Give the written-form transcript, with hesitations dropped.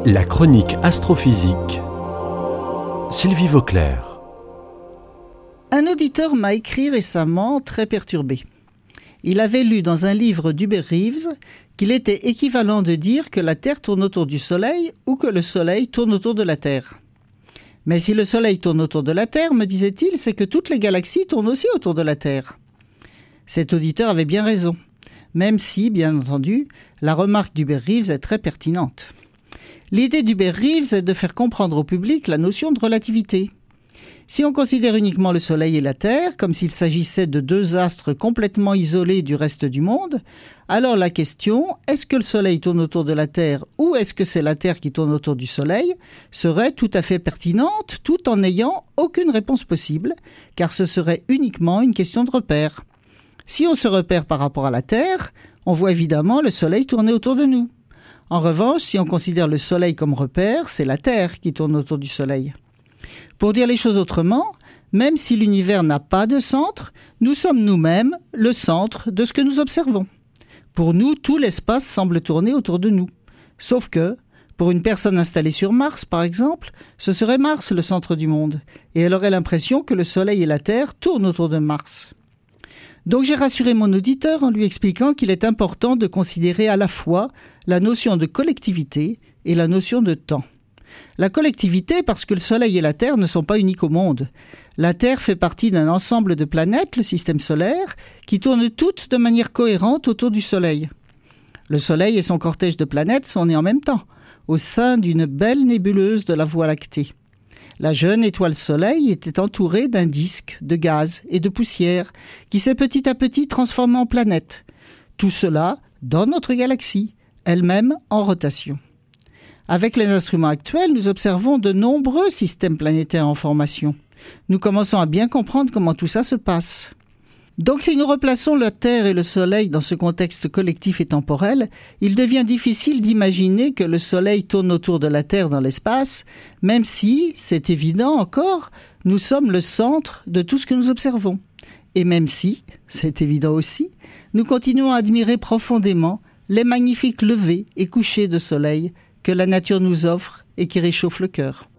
La chronique astrophysique. Sylvie Vauclair. Un auditeur m'a écrit récemment très perturbé. Il avait lu dans un livre d'Hubert Reeves qu'il était équivalent de dire que la Terre tourne autour du Soleil ou que le Soleil tourne autour de la Terre. Mais si le Soleil tourne autour de la Terre, me disait-il, c'est que toutes les galaxies tournent aussi autour de la Terre. Cet auditeur avait bien raison, même si, bien entendu, la remarque d'Hubert Reeves est très pertinente. L'idée d'Hubert Reeves est de faire comprendre au public la notion de relativité. Si on considère uniquement le Soleil et la Terre, comme s'il s'agissait de deux astres complètement isolés du reste du monde, alors la question « est-ce que le Soleil tourne autour de la Terre ou est-ce que c'est la Terre qui tourne autour du Soleil ?» serait tout à fait pertinente tout en n'ayant aucune réponse possible, car ce serait uniquement une question de repère. Si on se repère par rapport à la Terre, on voit évidemment le Soleil tourner autour de nous. En revanche, si on considère le Soleil comme repère, c'est la Terre qui tourne autour du Soleil. Pour dire les choses autrement, même si l'univers n'a pas de centre, nous sommes nous-mêmes le centre de ce que nous observons. Pour nous, tout l'espace semble tourner autour de nous. Sauf que, pour une personne installée sur Mars, par exemple, ce serait Mars le centre du monde, et elle aurait l'impression que le Soleil et la Terre tournent autour de Mars. Donc j'ai rassuré mon auditeur en lui expliquant qu'il est important de considérer à la fois la notion de collectivité et la notion de temps. La collectivité parce que le Soleil et la Terre ne sont pas uniques au monde. La Terre fait partie d'un ensemble de planètes, le système solaire, qui tournent toutes de manière cohérente autour du Soleil. Le Soleil et son cortège de planètes sont nés en même temps, au sein d'une belle nébuleuse de la Voie lactée. La jeune étoile Soleil était entourée d'un disque de gaz et de poussière qui s'est petit à petit transformé en planète. Tout cela dans notre galaxie, elle-même en rotation. Avec les instruments actuels, nous observons de nombreux systèmes planétaires en formation. Nous commençons à bien comprendre comment tout ça se passe. Donc si nous replaçons la Terre et le Soleil dans ce contexte collectif et temporel, il devient difficile d'imaginer que le Soleil tourne autour de la Terre dans l'espace, même si, c'est évident encore, nous sommes le centre de tout ce que nous observons. Et même si, c'est évident aussi, nous continuons à admirer profondément les magnifiques levées et couchers de soleil que la nature nous offre et qui réchauffent le cœur.